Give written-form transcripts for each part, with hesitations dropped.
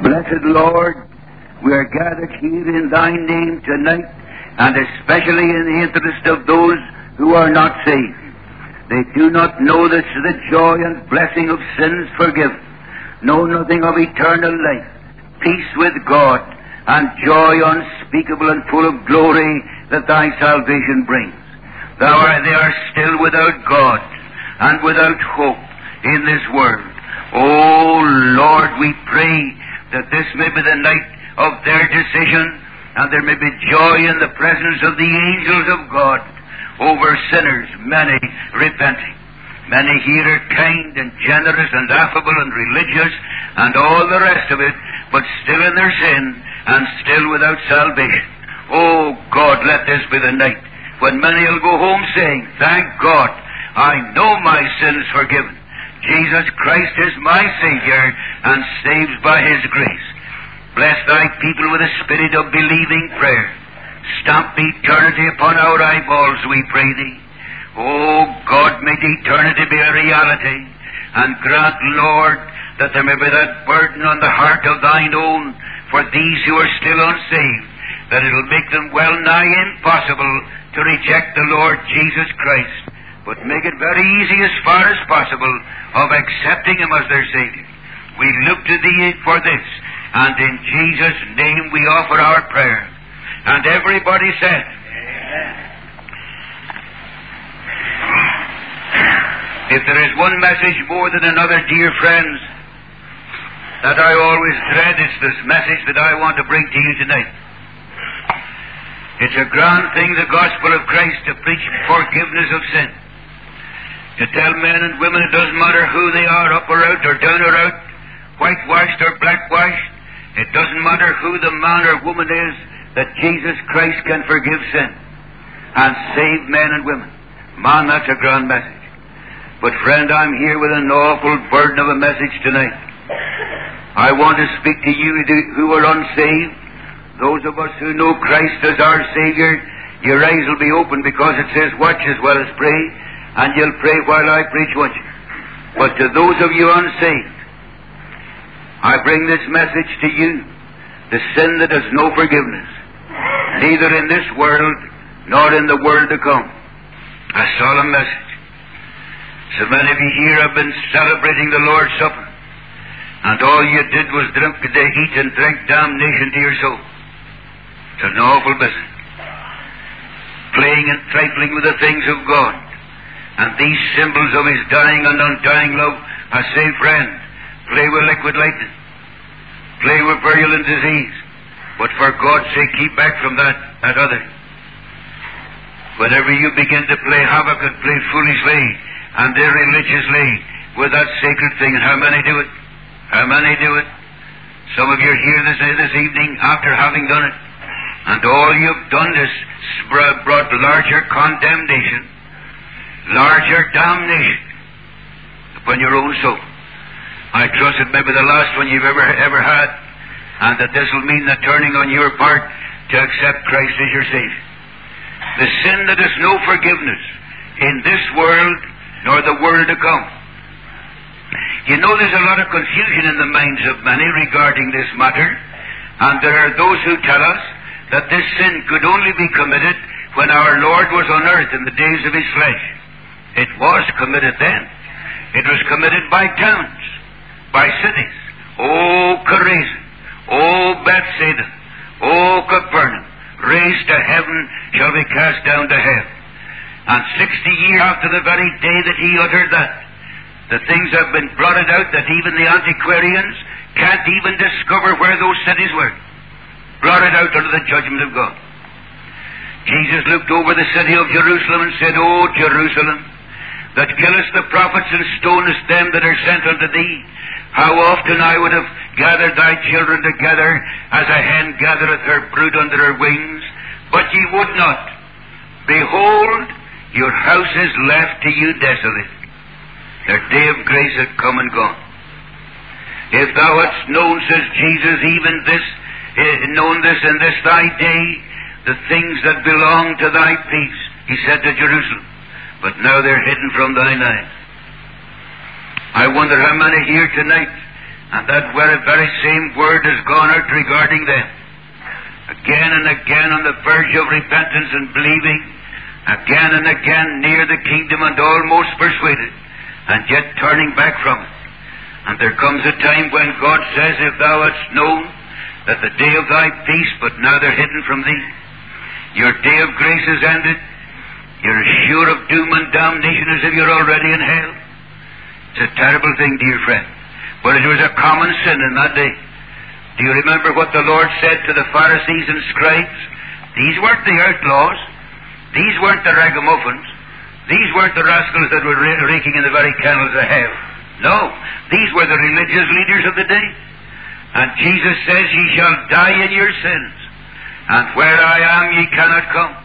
Blessed Lord, we are gathered here in Thy name tonight, and especially in the interest of those who are not saved. They do not know the joy and blessing of sins forgiven, know nothing of eternal life, peace with God, and joy unspeakable and full of glory that Thy salvation brings. They are still without God and without hope in this world. Oh Lord, we pray that this may be the night of their decision, and there may be joy in the presence of the angels of God over sinners, many repenting. Many here are kind and generous and affable and religious and all the rest of it, but still in their sin and still without salvation. Oh God, let this be the night when many will go home saying, thank God, I know my sins forgiven. Jesus Christ is my Savior and saves by His grace. Bless Thy people with a spirit of believing prayer. Stamp eternity upon our eyeballs, we pray Thee. Oh God, make eternity be a reality, and grant, Lord, that there may be that burden on the heart of Thine own for these who are still unsaved, that it will make them well nigh impossible to reject the Lord Jesus Christ, but make it very easy as far as possible of accepting Him as their Savior. We look to Thee for this, and in Jesus' name we offer our prayer. And everybody said, amen. If there is one message more than another, dear friends, that I always dread, it's this message that I want to bring to you tonight. It's a grand thing, the gospel of Christ, to preach forgiveness of sin. To tell men and women it doesn't matter who they are, up or out, or down or out, whitewashed or blackwashed. It doesn't matter who the man or woman is, that Jesus Christ can forgive sin and save men and women. Man, that's a grand message. But friend, I'm here with an awful burden of a message tonight. I want to speak to you who are unsaved. Those of us who know Christ as our Savior, your eyes will be open, because it says watch as well as pray, and you'll pray while I preach, won't you? But to those of you unsaved, I bring this message to you: the sin that has no forgiveness, neither in this world nor in the world to come. A solemn message. So many of you here have been celebrating the Lord's Supper, and all you did was eat and drink damnation to your soul. It's an awful business. Playing and trifling with the things of God, and these symbols of His dying and undying love. I say, friend, play with liquid lightning, play with virulent disease, but for God's sake keep back from that other. Whenever you begin to play havoc and play foolishly and irreligiously with that sacred thing, and how many do it? How many do it? Some of you are here this evening after having done it, and all you've done is brought larger condemnation, larger damnation upon your own soul. I trust it may be the last one you've ever had, and that this will mean the turning on your part to accept Christ as your Savior. The sin that has no forgiveness in this world nor the world to come. You know, there's a lot of confusion in the minds of many regarding this matter, and there are those who tell us that this sin could only be committed when our Lord was on earth in the days of His flesh. It was committed then. It was committed by towns, by cities. Oh, Chorazin, oh, Bethsaida, oh, Capernaum, raised to heaven shall be cast down to hell. And 60 years after the very day that He uttered that, the things have been blotted out that even the antiquarians can't even discover where those cities were. Blotted out under the judgment of God. Jesus looked over the city of Jerusalem and said, O Jerusalem, that killest the prophets and stonest them that are sent unto thee, how often I would have gathered thy children together as a hen gathereth her brood under her wings, but ye would not. Behold, your house is left to you desolate. Their day of grace had come and gone. If thou hadst known, says Jesus, even this, known this in this thy day, the things that belong to thy peace, He said to Jerusalem, but now they're hidden from thine eyes. I wonder how many here tonight And that very same word has gone out regarding them. Again and again on the verge of repentance and believing, again and again near the kingdom and almost persuaded, and yet turning back from it. And there comes a time when God says, if thou hadst known that the day of thy peace, but now they're hidden from thee, your day of grace is ended, you're sure of doom and damnation as if you're already in hell. It's a terrible thing, dear friend. But it was a common sin in that day. Do you remember what the Lord said to the Pharisees and scribes? These weren't the outlaws. These weren't the ragamuffins. These weren't the rascals that were raking in the very kennels of hell. No, these were the religious leaders of the day. And Jesus says, ye shall die in your sins, and where I am ye cannot come.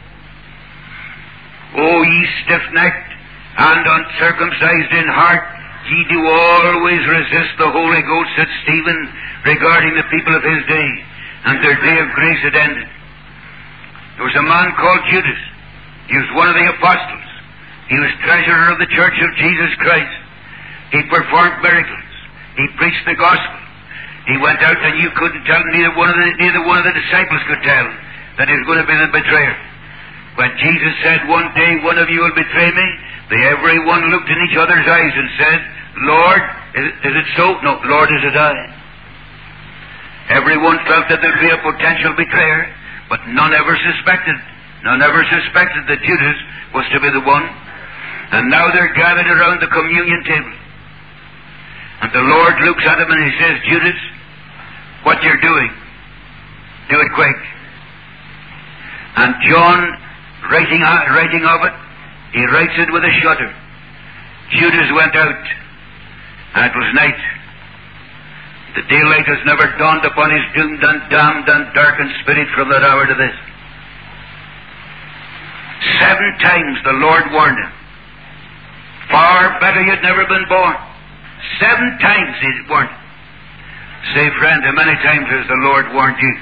O ye stiff-necked and uncircumcised in heart, ye do always resist the Holy Ghost, said Stephen, regarding the people of his day, and their day of grace had ended. There was a man called Judas. He was one of the apostles. He was treasurer of the church of Jesus Christ. He performed miracles. He preached the gospel. He went out and you couldn't tell, neither one of the disciples could tell that he was going to be the betrayer. When Jesus said, one day one of you will betray me, they everyone looked in each other's eyes and said, Lord, is it so? No, Lord, is it I? Everyone felt that there'd be a potential betrayer, but none ever suspected that Judas was to be the one. And now they're gathered around the communion table. And the Lord looks at him and he says, Judas, what you're doing, do it quick. And John, writing of it, he writes it with a shudder. Judas went out, and it was night. The daylight has never dawned upon his doomed and damned and darkened spirit from that hour to this. 7 times the Lord warned him. Far better you'd never been born. 7 times he warned him. Say, friend, how many times has the Lord warned you?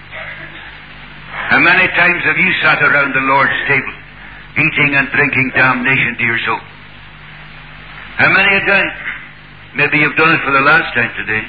How many times have you sat around the Lord's table, eating and drinking damnation to your soul? How many a time? Maybe you've done it for the last time today.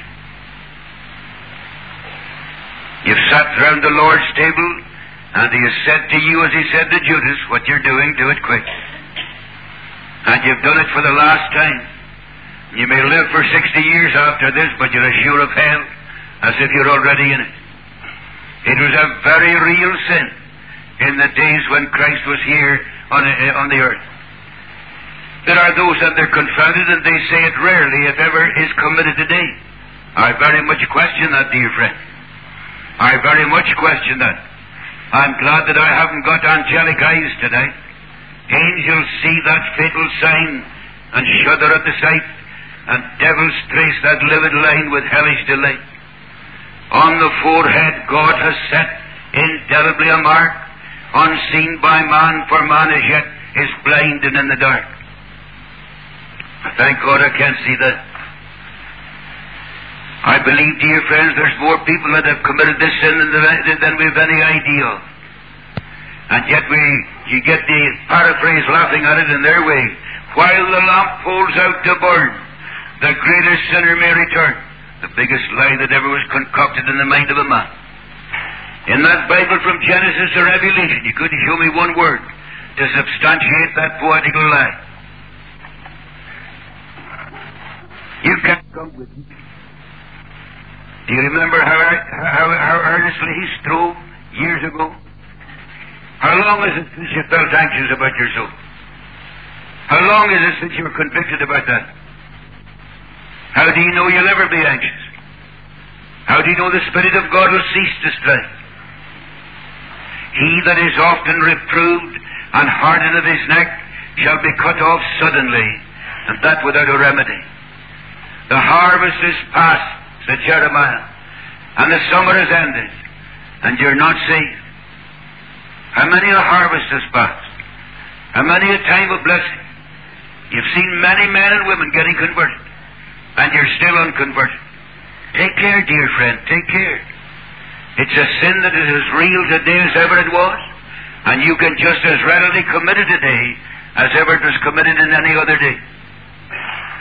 You've sat around the Lord's table, and He has said to you, as He said to Judas, what you're doing, do it quick. And you've done it for the last time. You may live for 60 years after this, but you're as sure of hell as if you're already in it. It was a very real sin in the days when Christ was here on the earth. There are those that they're confounded and they say it rarely, if ever, is committed today. I very much question that, dear friend. I very much question that. I'm glad that I haven't got angelic eyes today. Angels see that fatal sign and shudder at the sight, and devils trace that livid line with hellish delight. On the forehead God has set indelibly a mark, unseen by man, for man as yet is blind and in the dark. Thank God I can't see that. I believe, dear friends, there's more people that have committed this sin than we have any idea of. And yet you get the paraphrase laughing at it in their way. While the lamp holds out to burn, the greatest sinner may return. The biggest lie that ever was concocted in the mind of a man. In that Bible from Genesis to Revelation, you couldn't show me one word to substantiate that poetical lie. You can't come with me. Do you remember how earnestly he strove years ago? How long is it since you felt anxious about your soul? How long is it since you were convicted about that? How do you know you'll ever be anxious? How do you know the Spirit of God will cease to strive? He that is often reproved and hardened of his neck shall be cut off suddenly, and that without a remedy. The harvest is past, said Jeremiah, and the summer is ended, and you're not saved. How many a harvest has passed? How many a time of blessing? You've seen many men and women getting converted, and you're still unconverted. Take care, dear friend, take care. It's a sin that is as real today as ever it was, and you can just as readily commit it today as ever it was committed in any other day.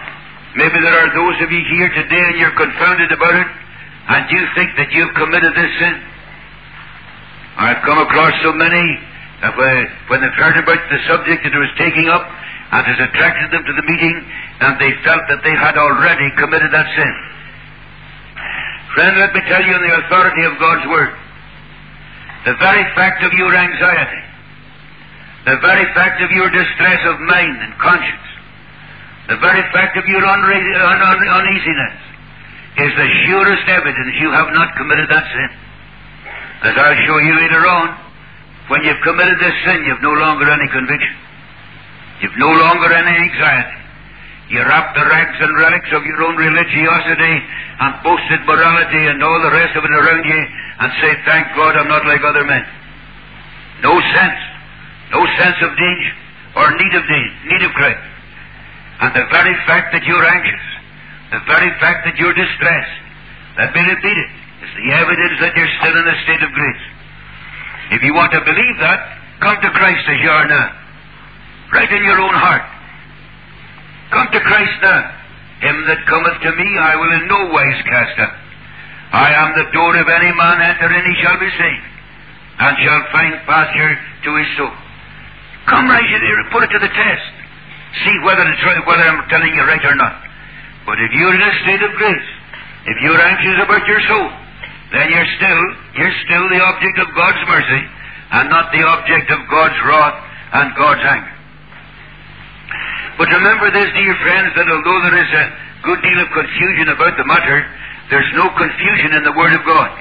Maybe there are those of you here today and you're confounded about it, and you think that you've committed this sin. I've come across so many that when they've heard about the subject that it was taking up, and has attracted them to the meeting, and they felt that they had already committed that sin. Friend, let me tell you in the authority of God's Word, the very fact of your anxiety, the very fact of your distress of mind and conscience, the very fact of your uneasiness is the surest evidence you have not committed that sin. As I'll show you later on, when you've committed this sin, you've no longer any conviction. You've no longer any anxiety. You wrap the rags and relics of your own religiosity and boasted morality and all the rest of it around you and say, thank God I'm not like other men. No sense of danger or need of Christ. And the very fact that you're anxious, the very fact that you're distressed, let me repeat it, is the evidence that you're still in a state of grace. If you want to believe that, come to Christ as you are now. Right in your own heart. Come to Christ now. Him that cometh to me I will in no wise cast out. I am the door. If any man enter in, he shall be saved, and shall find pasture to his soul. Come right here and put it to the test. See whether I'm telling you right or not. But if you're in a state of grace, if you're anxious about your soul, then you're still the object of God's mercy, and not the object of God's wrath and God's anger. But remember this, dear friends, that although there is a good deal of confusion about the matter, there's no confusion in the Word of God.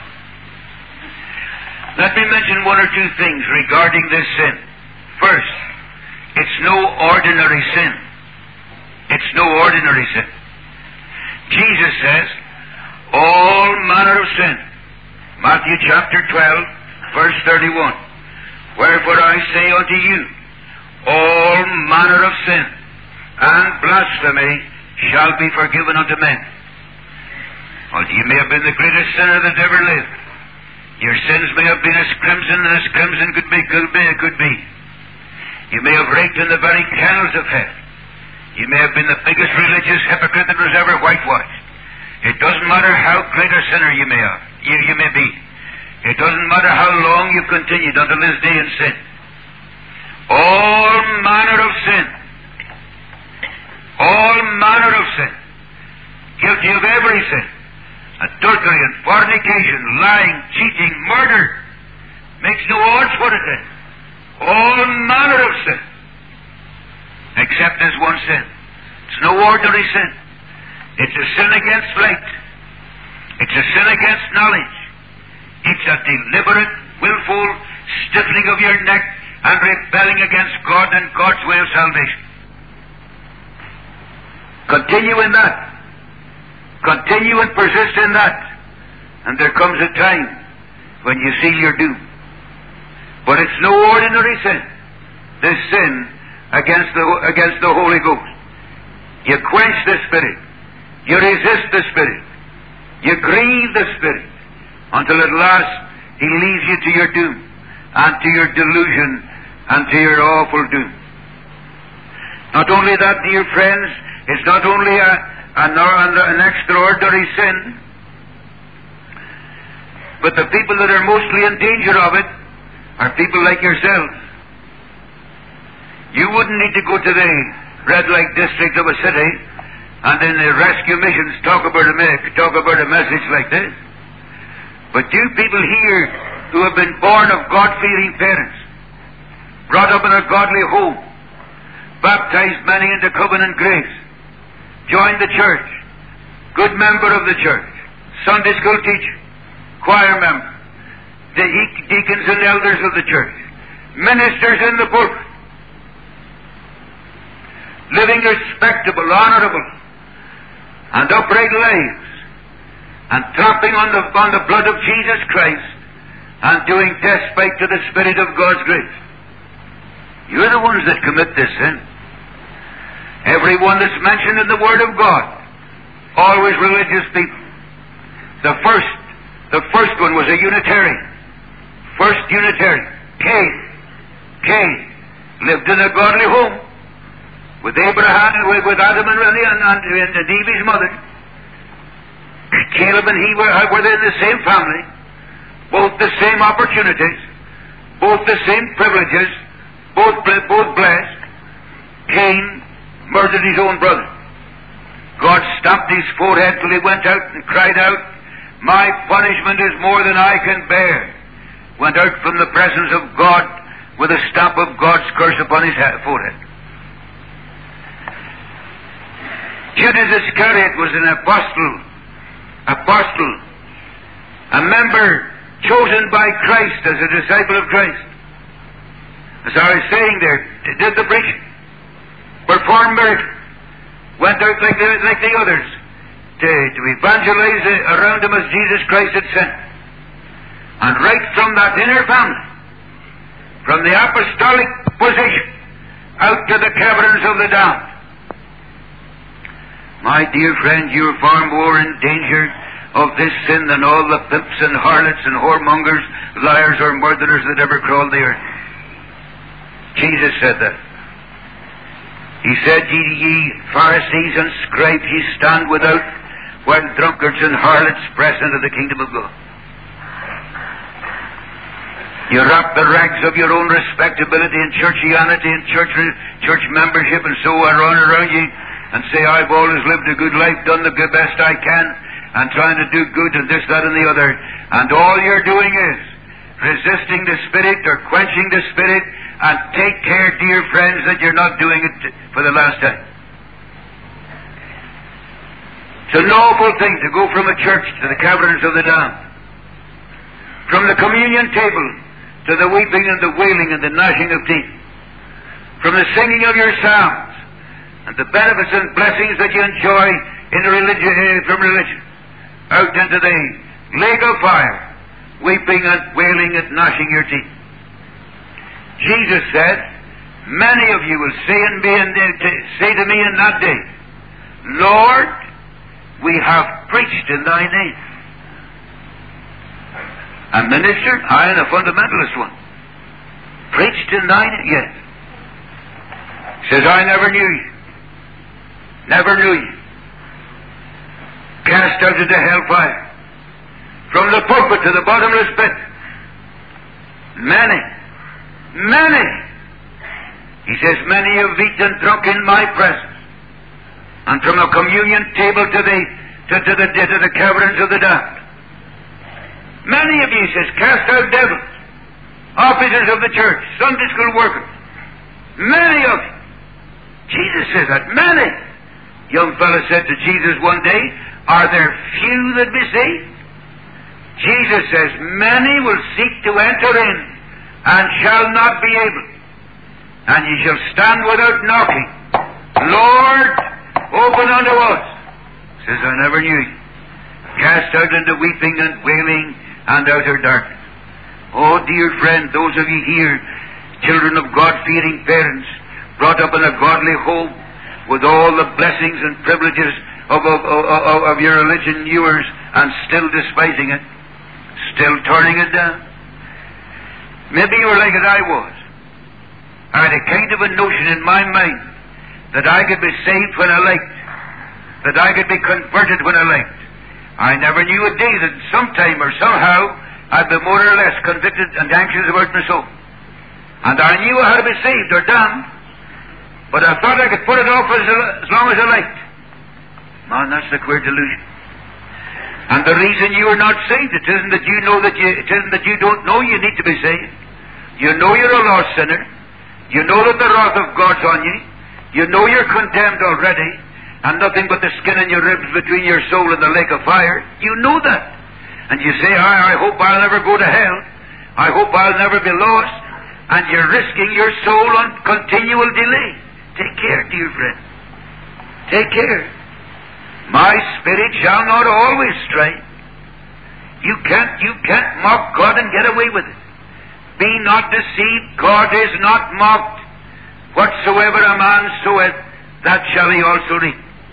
Let me mention one or two things regarding this sin. First, it's no ordinary sin. It's no ordinary sin. Jesus says, all manner of sin. Matthew chapter 12, verse 31. Wherefore I say unto you, all manner of sin and blasphemy shall be forgiven unto men. Well, you may have been the greatest sinner that ever lived. Your sins may have been as crimson could be. You may have raked in the very kennels of hell. You may have been the biggest religious hypocrite that was ever whitewashed. It doesn't matter how great a sinner you may be. It doesn't matter how long you've continued until this day in sin. All manner of sin. All manner of sin. Guilty of every sin. Adultery and fornication, lying, cheating, murder. Makes no odds what it is. All manner of sin. Except this one sin. It's no ordinary sin. It's a sin against light. It's a sin against knowledge. It's a deliberate, willful stiffening of your neck and rebelling against God and God's way of salvation. Continue in that. Continue and persist in that. And there comes a time when you seal your doom. But it's no ordinary sin. This sin against the Holy Ghost. You quench the Spirit. You resist the Spirit. You grieve the Spirit. Until at last He leaves you to your doom, and to your delusion, and to your awful doom. Not only that, dear friends, it's not only an extraordinary sin, but the people that are mostly in danger of it are people like yourselves. You wouldn't need to go to the red light district of a city and in the rescue missions talk about a message like this. But you people here who have been born of God-fearing parents, brought up in a godly home, baptized many into covenant grace, joined the church, good member of the church, Sunday school teacher, choir member, the deacons and elders of the church, ministers in the pulpit, living respectable, honorable, and upright lives, and trampling on the blood of Jesus Christ, and doing despite to the Spirit of God's grace. You're the ones that commit this sin. Every one that's mentioned in the Word of God, always religious people. The first one was a Unitarian. First Unitarian, Cain, lived in a godly home, with Abraham, with Adam and Eve, his mother. Caleb and he were in the same family, both the same opportunities, both the same privileges, both blessed. Cain murdered his own brother. God stamped his forehead till he went out and cried out, "My punishment is more than I can bear." Went out from the presence of God with a stamp of God's curse upon his forehead. Judas Iscariot was an apostle, a member chosen by Christ as a disciple of Christ. As I was saying there, did the preaching, performed miracles, went out like the others to evangelize around him as Jesus Christ had sent. And right from that inner family, from the apostolic position, out to the caverns of the damned. My dear friend, you're far more in danger of this sin than all the pimps and harlots and whoremongers, liars or murderers that ever crawled the earth. Jesus said that. He said, "Ye Pharisees and scribes, ye stand without, while drunkards and harlots press into the kingdom of God." You wrap the rags of your own respectability in churchianity and church membership and so on around you and say, "I've always lived a good life, done the best I can, and trying to do good and this, that, and the other." And all you're doing is resisting the Spirit or quenching the Spirit. And take care, dear friends, that you're not doing it for the last time. It's a noble thing to go from a church to the caverns of the damned. From the communion table to the weeping and the wailing and the gnashing of teeth. From the singing of your psalms and the benefits and blessings that you enjoy in religion, from religion, out into the lake of fire, weeping and wailing and gnashing your teeth. Jesus said, "Many of you will say to me in that day, 'Lord, we have preached in thy name.'" A minister? I am a fundamentalist one. Preached in thy name? Yes. Says, "I never knew you. Never knew you." Cast out into hellfire. From the pulpit to the bottomless pit. Many. He says, "Many have eaten and drunk in my presence." And from a communion table to the caverns of the damned. Many of you, he says, cast out devils, officers of the church, Sunday school workers. Many of you. Jesus says that. Many. Young fellow said to Jesus one day, "Are there few that be saved?" Jesus says, "Many will seek to enter in, and shall not be able. And ye shall stand without knocking. Lord, open unto us." Says, "I never knew you." Cast out into weeping and wailing and outer darkness. Oh, dear friend, those of you here, children of God-fearing parents, brought up in a godly home, with all the blessings and privileges of your religion yours, and still despising it, still turning it down. Maybe you were like as I was. I had a kind of a notion in my mind that I could be saved when I liked, that I could be converted when I liked. I never knew a day that sometime or somehow I'd be more or less convicted and anxious about my soul. And I knew I had to be saved or damned, but I thought I could put it off as long as I liked. Man, that's the queer delusion. And the reason you are not saved, it isn't that you don't know you need to be saved. You know you're a lost sinner. You know that the wrath of God's on you. You know you're condemned already, and nothing but the skin in your ribs between your soul and the lake of fire. You know that. And you say, I hope I'll never go to hell. I hope I'll never be lost. And you're risking your soul on continual delay. Take care, dear friend. Take care. My spirit shall not always stray. You can't mock God and get away with it. Be not deceived. God is not mocked. Whatsoever a man soweth, that shall he also reap.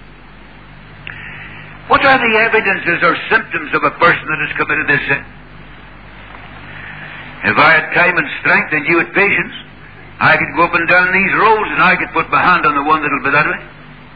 What are the evidences or symptoms of a person that has committed this sin? If I had time and strength and you had patience, I could go up and down these roads and I could put my hand on the one that'll be that way.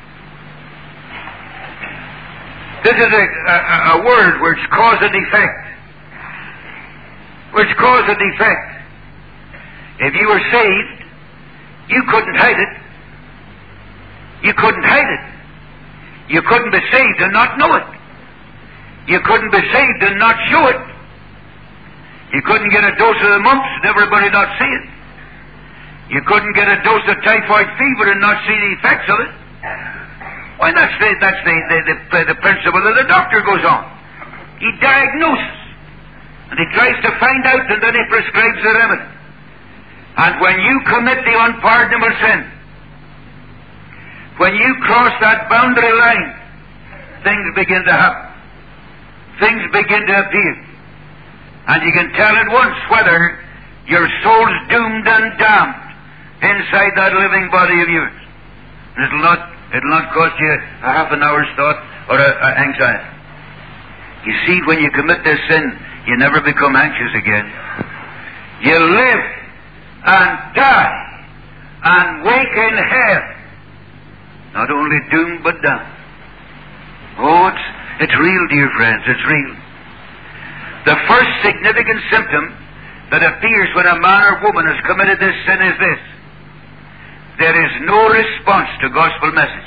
This is a word which cause and effect. Which cause and effect. If you were saved, you couldn't hide it. You couldn't hide it. You couldn't be saved and not know it. You couldn't be saved and not show it. You couldn't get a dose of the mumps and everybody not see it. You couldn't get a dose of typhoid fever and not see the effects of it. Why, that's the principle that the doctor goes on. He diagnoses, and he tries to find out, and then he prescribes the remedy. And when you commit the unpardonable sin, when you cross that boundary line, things begin to happen. Things begin to appear. And you can tell at once whether your soul's doomed and damned inside that living body of yours. It'll not cost you a half an hour's thought or anxiety. You see, when you commit this sin, you never become anxious again. You live and die and wake in hell. Not only doomed, but damned. Oh, it's real, dear friends, it's real. The first significant symptom that appears when a man or woman has committed this sin is this: there is no response to gospel message.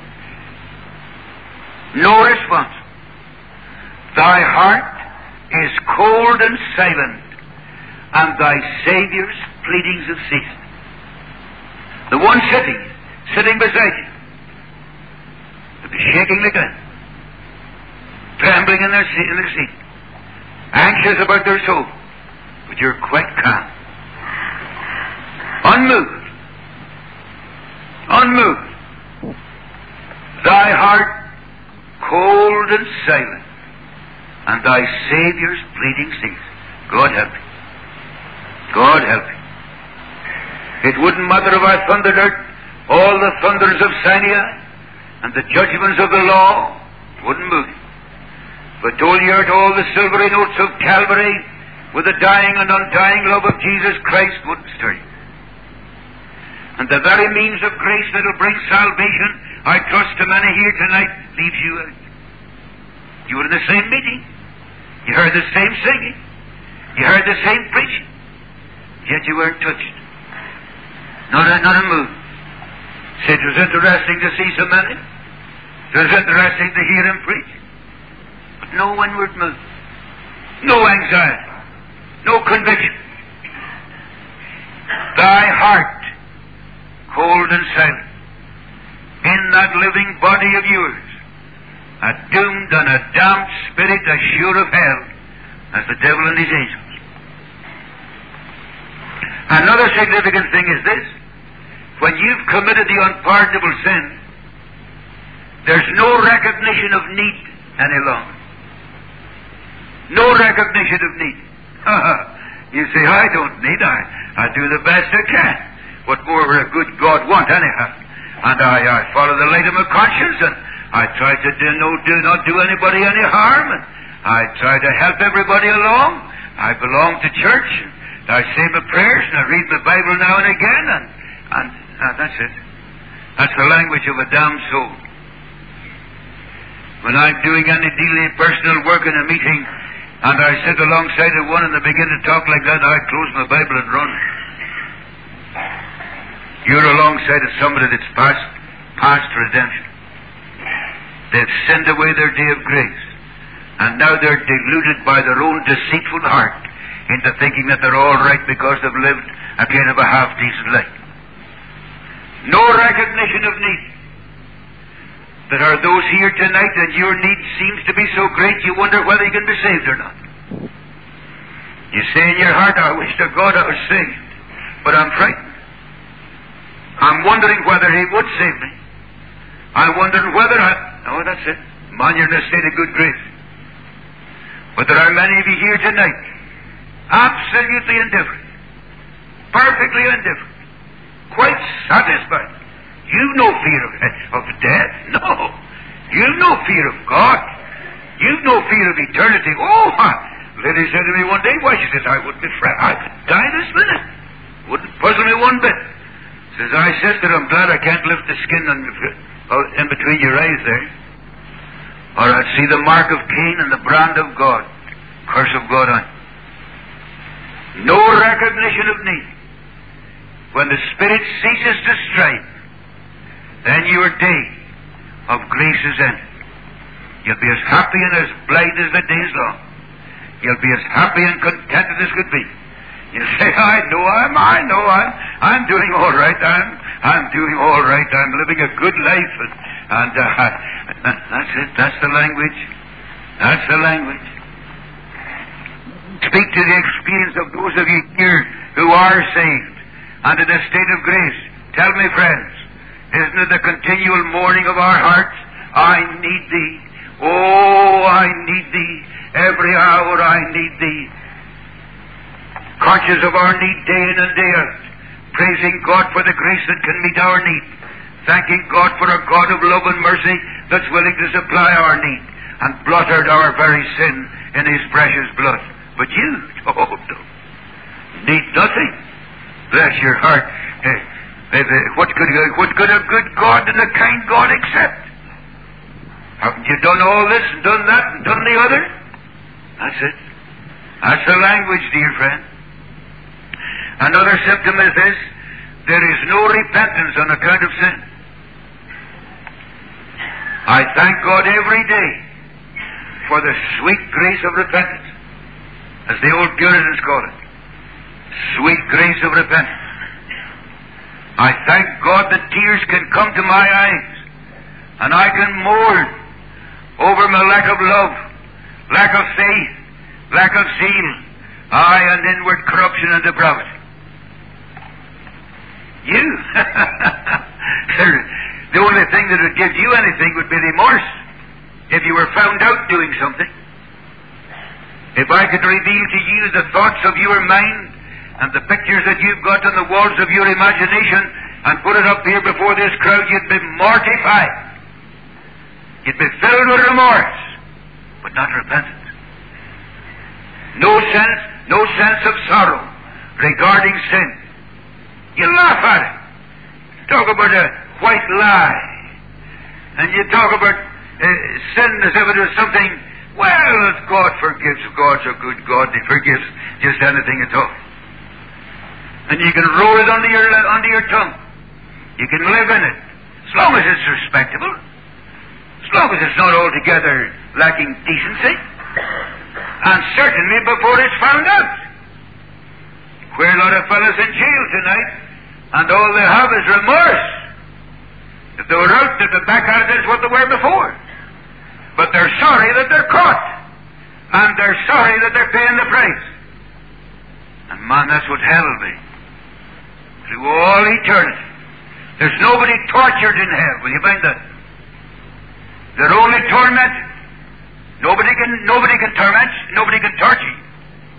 No response. Thy heart is cold and silent, and thy Saviour's pleadings have ceased. The one sitting beside you, will be shaking like that, trembling in their seat, anxious about their soul, but you're quite calm, unmoved. Thy heart cold and silent, and thy Saviour's pleading cease. God help me. God help me. It wouldn't matter if I thundered out all the thunders of Sinai and the judgments of the law, wouldn't move you. But told you out all the silvery notes of Calvary with the dying and undying love of Jesus Christ, wouldn't stir you. And the very means of grace that will bring salvation, I trust to many here tonight, leaves you out. You were in the same meeting. You heard the same singing. You heard the same preaching. Yet you weren't touched. Not a move. See, it was interesting to see so many. It was interesting to hear him preach. But no inward move. No anxiety. No conviction. Thy heart cold and silent, in that living body of yours, a doomed and a damned spirit as sure of hell as the devil and his angels. Another significant thing is this: when you've committed the unpardonable sin, there's no recognition of need any longer. No recognition of need. You say, I don't need, I do the best I can. What more would a good God want, anyhow? And I follow the light of my conscience, and I try to not do anybody any harm, and I try to help everybody along. I belong to church, and I say my prayers, and I read my Bible now and again, and that's it. That's the language of a damned soul. When I'm doing any daily personal work in a meeting, and I sit alongside of one and they begin to talk like that, I close my Bible and run. You're alongside of somebody that's past redemption. They've sinned away their day of grace, and now they're deluded by their own deceitful heart into thinking that they're all right because they've lived a kind of a half-decent life. No recognition of need. There are those here tonight, and your need seems to be so great you wonder whether you can be saved or not. You say in your heart, I wish to God I was saved, but I'm frightened. I'm wondering whether He would save me. I'm wondering whether oh, that's it. Man, you're in a state of good grace. But there are many of you here tonight, absolutely indifferent, perfectly indifferent, quite satisfied. You've no fear of death. No. You've no fear of God. You've no fear of eternity. Oh, lady said to me one day, why, she says, I wouldn't be frightened. I could die this minute. Wouldn't puzzle me one bit. Says I, sister, I'm glad I can't lift the skin in between your eyes there. Or I'd see the mark of Cain and the brand of God. Curse of God on. No recognition of need. When the Spirit ceases to strive, then your day of grace is ended. You'll be as happy and as blithe as the day is long. You'll be as happy and contented as could be. You'll say, I'm doing all right. I'm doing all right. I'm living a good life. And that's it. That's the language. That's the language. Speak to the experience of those of you here who are saved and in a state of grace. Tell me, friends, isn't it the continual mourning of our hearts? I need thee. Oh, I need thee. Every hour I need thee. Conscious of our need day in and day out. Praising God for the grace that can meet our need. Thanking God for a God of love and mercy that's willing to supply our need and blot out our very sin in His precious blood. But you, need nothing. Bless your heart. What could a good God and a kind God accept? Haven't you done all this and done that and done the other? That's it. That's the language, dear friend. Another symptom is this: there is no repentance on account of sin. I thank God every day for the sweet grace of repentance, as the old Puritans call it. Sweet grace of repentance. I thank God that tears can come to my eyes, and I can mourn over my lack of love, lack of faith, lack of zeal, and inward corruption and depravity. You? The only thing that would give you anything would be remorse if you were found out doing something. If I could reveal to you the thoughts of your mind and the pictures that you've got on the walls of your imagination and put it up here before this crowd, you'd be mortified. You'd be filled with remorse, but not repentance. No sense of sorrow regarding sin. You laugh at it. Talk about a white lie. And you talk about sin as if it was something, well, if God forgives, God's a good God, He forgives just anything at all. And you can roll it under your tongue. You can live in it, as long as it's respectable, as long as it's not altogether lacking decency, and certainly before it's found out. Queer lot of fellas in jail tonight, and all they have is remorse. If they were out, they'd be back at it as what they were before. But they're sorry that they're caught, and they're sorry that they're paying the price. And man, that's what hell will be. Through all eternity. There's nobody tortured in hell. Will you find that? They're only tormented. Nobody can torment. Nobody can torture you.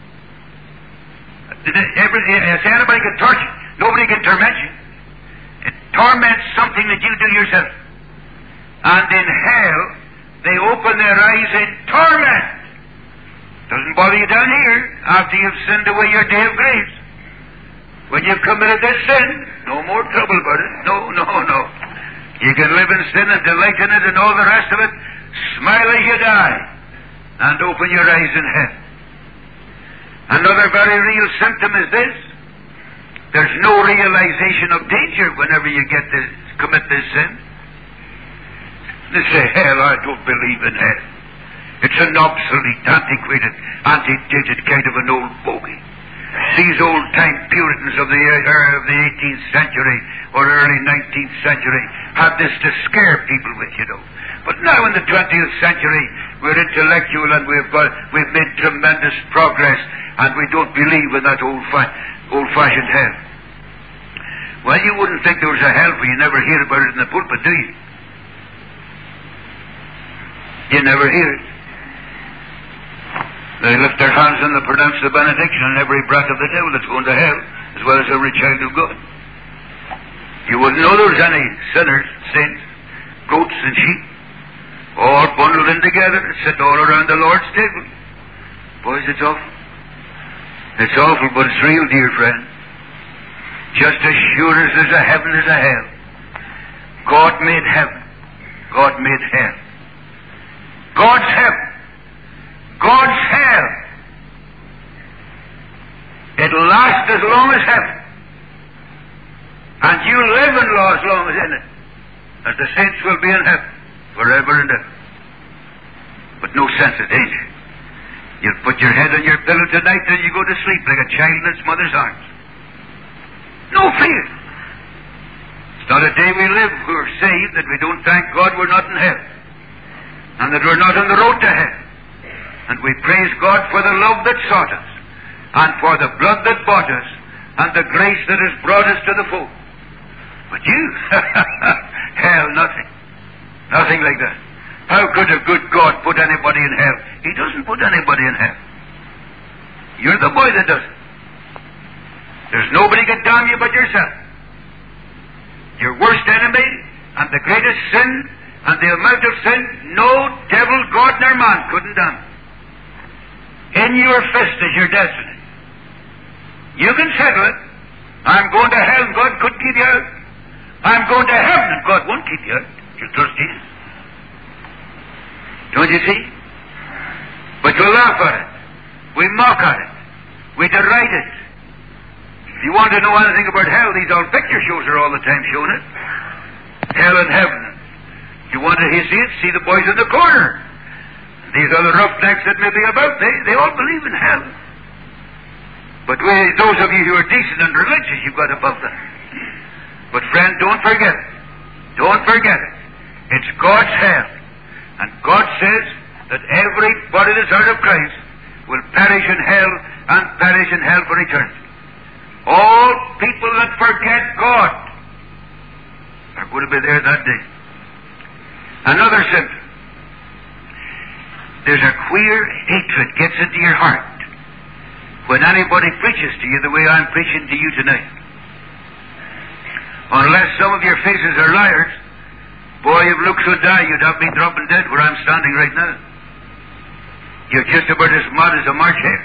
Anybody can torture. Nobody can torment you. It torments something that you do yourself. And in hell, they open their eyes in torment. Doesn't bother you down here after you've sinned away your day of grace. When you've committed this sin, no more trouble about it. No. You can live in sin and delight in it and all the rest of it, smile as you die, and open your eyes in heaven. Another very real symptom is this: there's no realization of danger whenever you commit this sin. They say, hell, I don't believe in hell. It's an obsolete, antiquated, antidated kind of an old bogey. These old-time Puritans of the 18th century or early 19th century had this to scare people with, you know. But now in the 20th century, we're intellectual and we've made tremendous progress, and we don't believe in that old-fashioned hell. Well, you wouldn't think there was a hell, for you never hear about it in the pulpit, do you? You never hear it. They lift their hands and they pronounce the benediction on every breath of the devil that's going to hell, as well as every child of God. You wouldn't know there was any sinners, saints, goats and sheep, all bundled in together and sit all around the Lord's table. Boys, it's awful. It's awful, but it's real, dear friend. Just as sure as there's a heaven, there's a hell. God made heaven. God made hell. God's heaven. God's hell. It'll last as long as heaven. And you live in law as long as in it. As the saints will be in heaven forever and ever. But no sense of danger. You'll put your head on your pillow tonight and you go to sleep like a child in its mother's arms. No fear. It's not a day we live who are saved that we don't thank God we're not in hell. And that we're not on the road to hell. And we praise God for the love that sought us. And for the blood that bought us. And the grace that has brought us to the fold. But you, hell, nothing. Nothing like that. How could a good God put anybody in hell? He doesn't put anybody in hell. You're the boy that does it. There's nobody can damn you but yourself. Your worst enemy and the greatest sin and the amount of sin, no devil, God, nor man couldn't damn. In your fist is your destiny. You can settle it. I'm going to hell and God couldn't keep you out. I'm going to heaven and God won't keep you out. You trust Jesus. Don't you see? But we laugh at it. We mock at it. We deride it. If you want to know anything about hell, these old picture shows are all the time showing it. Hell and heaven. If you want to see it, see the boys in the corner. These other roughnecks that may be about, they all believe in hell. But those of you who are decent and religious, you've got above that. But friend, don't forget it. Don't forget it. It's God's hell. And God says that everybody that's out of Christ will perish in hell and perish in hell for eternity. All people that forget God are going to be there that day. Another symptom. There's a queer hatred gets into your heart when anybody preaches to you the way I'm preaching to you tonight. Unless some of your faces are liars, boy, if looks would die, you'd have me dropping dead where I'm standing right now. You're just about as mad as a March hare.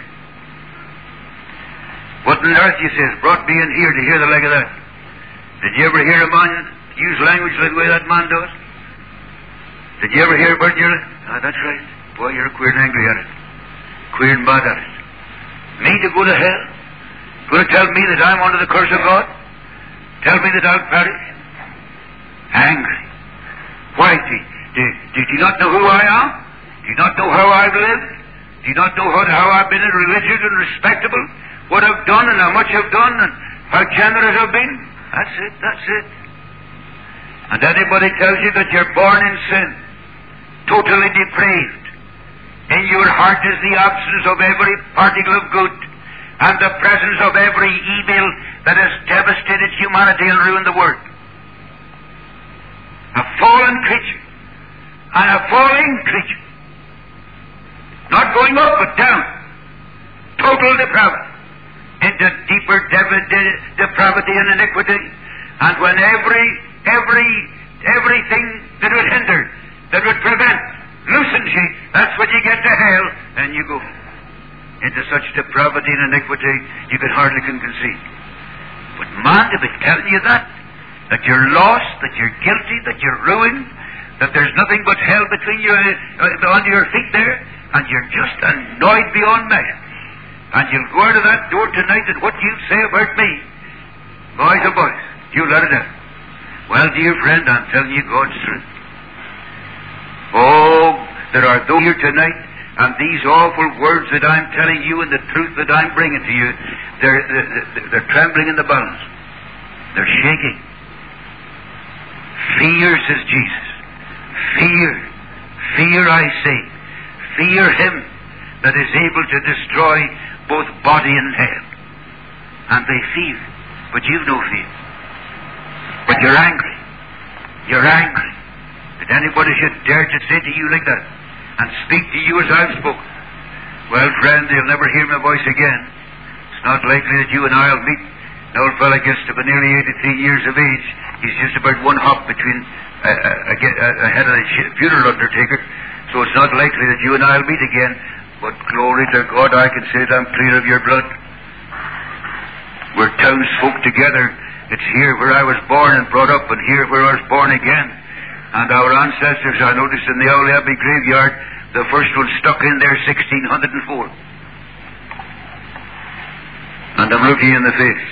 What on earth, you says, brought me in here to hear the like of that? Did you ever hear a man use language like the way that man does? Did you ever hear about your... Ah, that's right. Boy, you're queer and angry at it. Queer and bad at it. Me to go to hell? Going to tell me that I'm under the curse of God? Tell me that I'll perish? Angry. Why? Did you not know who I am? Do you not know how I've lived? Do you not know how I've been religious and respectable? What I've done and how much I've done and how generous I've been? That's it, that's it. And anybody tells you that you're born in sin, totally depraved, in your heart is the absence of every particle of good and the presence of every evil that has devastated humanity and ruined the world. A fallen creature and a falling creature. Not going up but down. Total depravity. Into deeper depravity and iniquity. And when everything that would hinder, that would prevent, loosens you, that's when you get to hell, and you go into such depravity and iniquity you can hardly conceive. But man, to be telling you that you're lost, that you're guilty, that you're ruined, that there's nothing but hell between you under your feet there, and you're just annoyed beyond measure. And you'll go out of that door tonight and what you'll say about me, boys and boys, you let it out. Well, dear friend, I'm telling you God's truth. Oh, there are those here tonight, and these awful words that I'm telling you and the truth that I'm bringing to you, they're trembling in the balance. They're shaking. Fear, says Jesus. Fear. Fear, I say. Fear Him that is able to destroy both body and hell. And they fear. But you've no fear. But you're angry. You're angry. That anybody should dare to say to you like that and speak to you as I've spoken. Well, friend, they'll never hear my voice again. It's not likely that you and I'll meet. The old fellow gets to be nearly 83 years of age. He's just about one hop between ahead of the funeral undertaker. So it's not likely that you and I'll meet again. But glory to God, I can say that I'm clear of your blood. We're townsfolk together. It's here where I was born and brought up, and here where I was born again. And our ancestors, I noticed in the Old Abbey graveyard, the first one stuck in there 1604. And I'm looking in the face.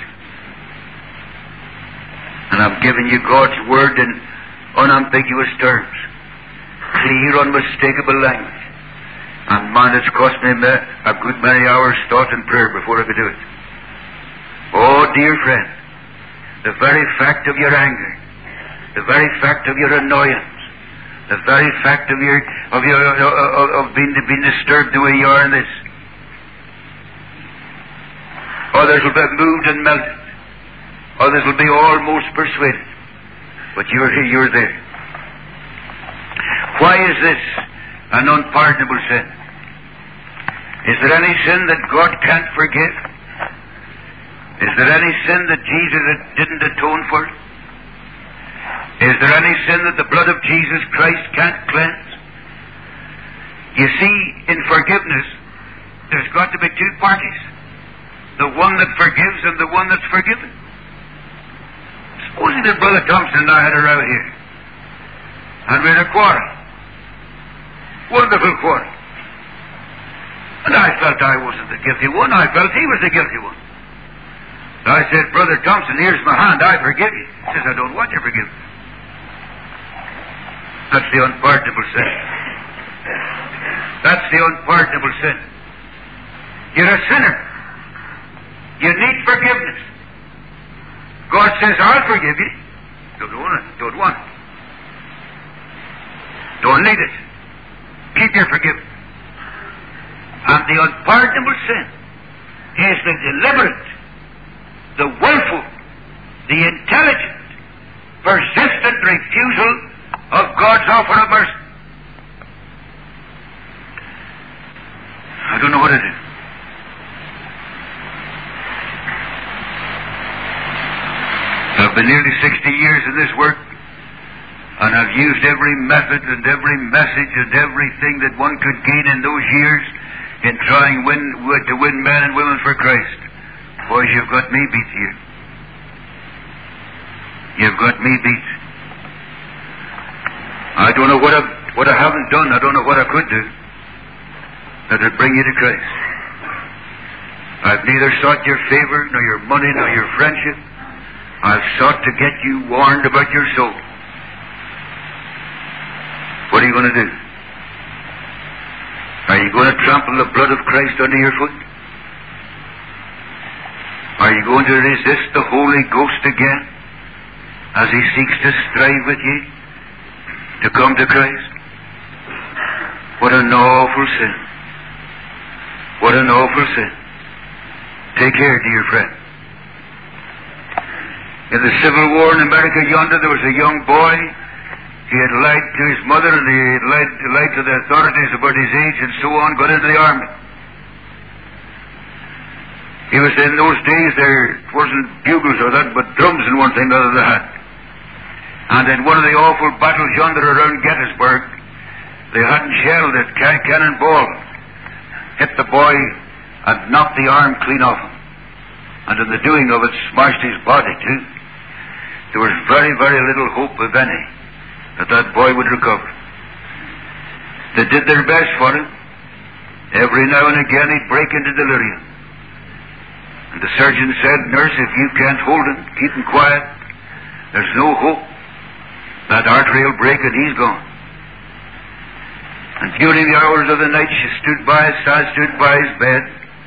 And I'm giving you God's word in unambiguous terms. Clear, unmistakable language. And man, it's cost me a good many hours thought and prayer before I could do it. Oh, dear friend, the very fact of your anger, the very fact of your annoyance, the very fact of being disturbed the way you are in this, others will be moved and melted. Others will be almost persuaded. But you're there. Why is this an unpardonable sin? Is there any sin that God can't forgive? Is there any sin that Jesus didn't atone for? Is there any sin that the blood of Jesus Christ can't cleanse? You see, in forgiveness, there's got to be two parties. The one that forgives and the one that's forgiven. Supposing that Brother Thompson and I had a row here, and we had a quarrel. Wonderful quarrel. And I felt I wasn't the guilty one. I felt he was the guilty one. So I said, Brother Thompson, here's my hand. I forgive you. He says, I don't want your forgiveness. That's the unpardonable sin. That's the unpardonable sin. You're a sinner. You need forgiveness. God says, I'll forgive you. Don't want it. Don't want it. Don't need it. Keep your forgiveness. And the unpardonable sin is the deliberate, the willful, the intelligent, persistent refusal of God's offer of mercy. I don't know what it is. I've been nearly 60 years in this work, and I've used every method and every message and everything that one could gain in those years in trying to win men and women for Christ. Boys, you've got me beat here. You've got me beat. I don't know what I haven't done. I don't know what I could do that would bring you to Christ. I've neither sought your favor, nor your money, nor your friendship. I've sought to get you warned about your soul. What are you going to do? Are you going to trample the blood of Christ under your foot? Are you going to resist the Holy Ghost again as He seeks to strive with you to come to Christ? What an awful sin. What an awful sin. Take care, dear friend. In the Civil War in America yonder, there was a young boy. He had lied to his mother, and he had lied to the authorities about his age and so on, got into the army. He was in those days, there wasn't bugles or that, but drums and one thing or other they had. And in one of the awful battles yonder around Gettysburg, they hadn't shelled it, cannonball hit the boy and knocked the arm clean off him. And in the doing of it, smashed his body too. There was very, very little hope, if any, that boy would recover. They did their best for him. Every now and again he'd break into delirium. And the surgeon said, Nurse, if you can't hold him, keep him quiet. There's no hope. That artery will break and he's gone. And during the hours of the night I stood by his bed.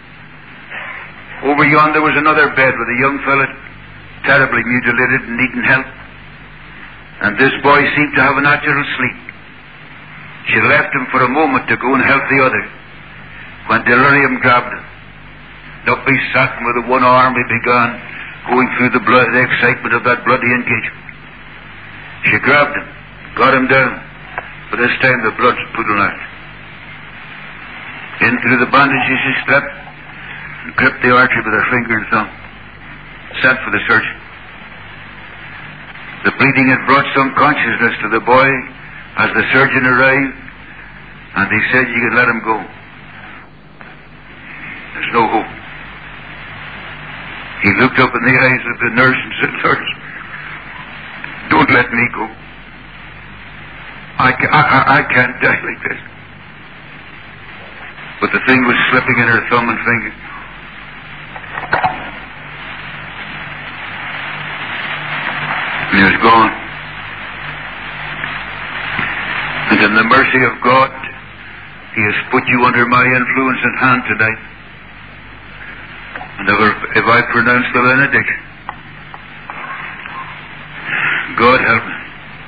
Over yonder was another bed with a young fellow terribly mutilated and needing help. And this boy seemed to have a natural sleep. She left him for a moment to go and help the other, when delirium grabbed him. Up he sat, and with one arm he began going through the excitement of that bloody engagement. She grabbed him, got him down, but this time the blood's pooling out. In through the bandages she stepped, and gripped the artery with her finger and thumb. Sent for the surgeon. The bleeding had brought some consciousness to the boy as the surgeon arrived, and he said you could let him go. There's no hope. He looked up in the eyes of the nurse and said, Lord, don't let me go. I can't die like this. But the thing was slipping in her thumb and finger. And he was gone. And in the mercy of God, He has put you under my influence and hand tonight. And if I pronounce the benediction, God help me.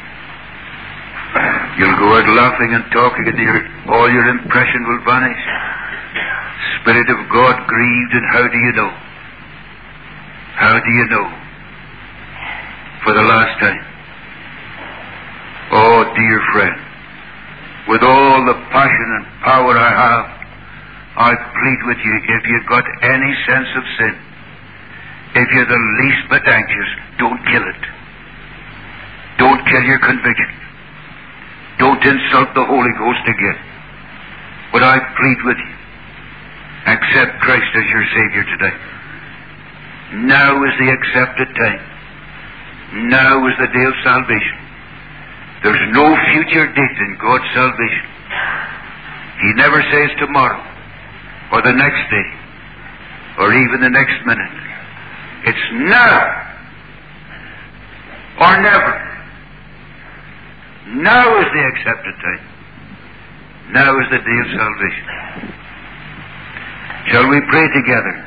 You'll go out laughing and talking, and all your impression will vanish. Spirit of God grieved, and how do you know? How do you know? For the last time. Oh, dear friend, with all the passion and power I have, I plead with you, if you've got any sense of sin, if you're the least bit anxious, don't kill it. Don't kill your conviction. Don't insult the Holy Ghost again. But I plead with you, accept Christ as your Savior today. Now is the accepted time. Now is the day of salvation. There's no future date in God's salvation. He never says tomorrow, or the next day, or even the next minute. It's now, or never. Now is the accepted time. Now is the day of salvation. Shall we pray together?